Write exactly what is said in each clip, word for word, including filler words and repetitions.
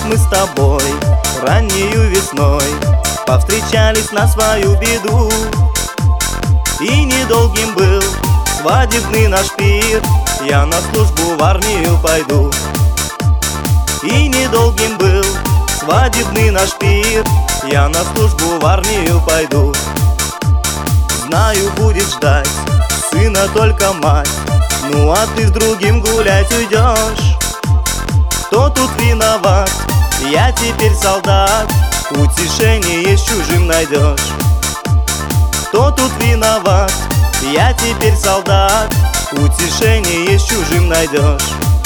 мы с тобой раннею весной, повстречались на свою беду. И недолгим был свадебный наш пир, я на службу в армию пойду. И недолгим был свадебный наш пир, я на службу в армию пойду. Знаю, будет ждать сына только мать, ну а ты с другим гулять уйдешь. Кто тут виноват? Я теперь солдат, утешение с чужим найдешь. Кто тут виноват? Я теперь солдат, утешение с чужим найдешь.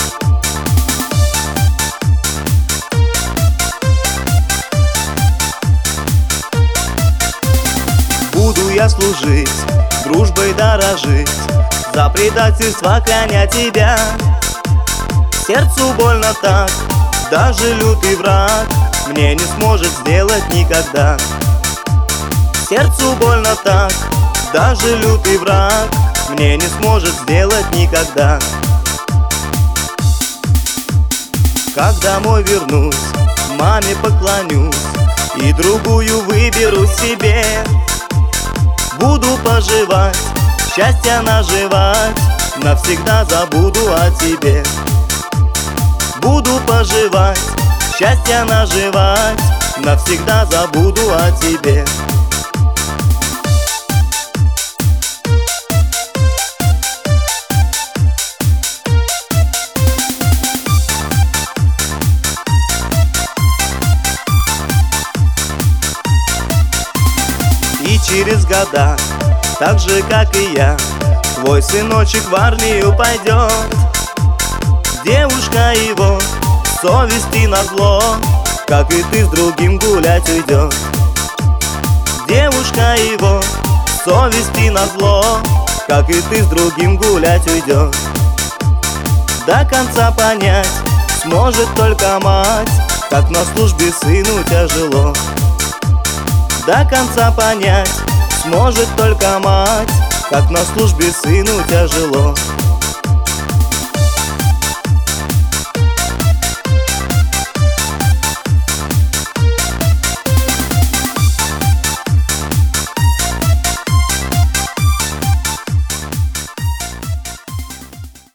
Буду я служить, дружбой дорожить, за предательство кляня тебя. Сердцу больно так, даже лютый враг мне не сможет сделать никогда. Сердцу больно так, даже лютый враг мне не сможет сделать никогда. Как домой вернусь, маме поклонюсь и другую выберу себе. Буду поживать, счастье наживать, навсегда забуду о тебе. Буду поживать, счастье наживать, навсегда забуду о тебе. И через года, так же как и я, твой сыночек в армию пойдет. Девушка его совести назло, как и ты с другим гулять уйдет. Девушка его совести назло, как и ты с другим гулять уйдет. До конца понять сможет только мать, как на службе сыну тяжело. До конца понять сможет только мать, как на службе сыну тяжело.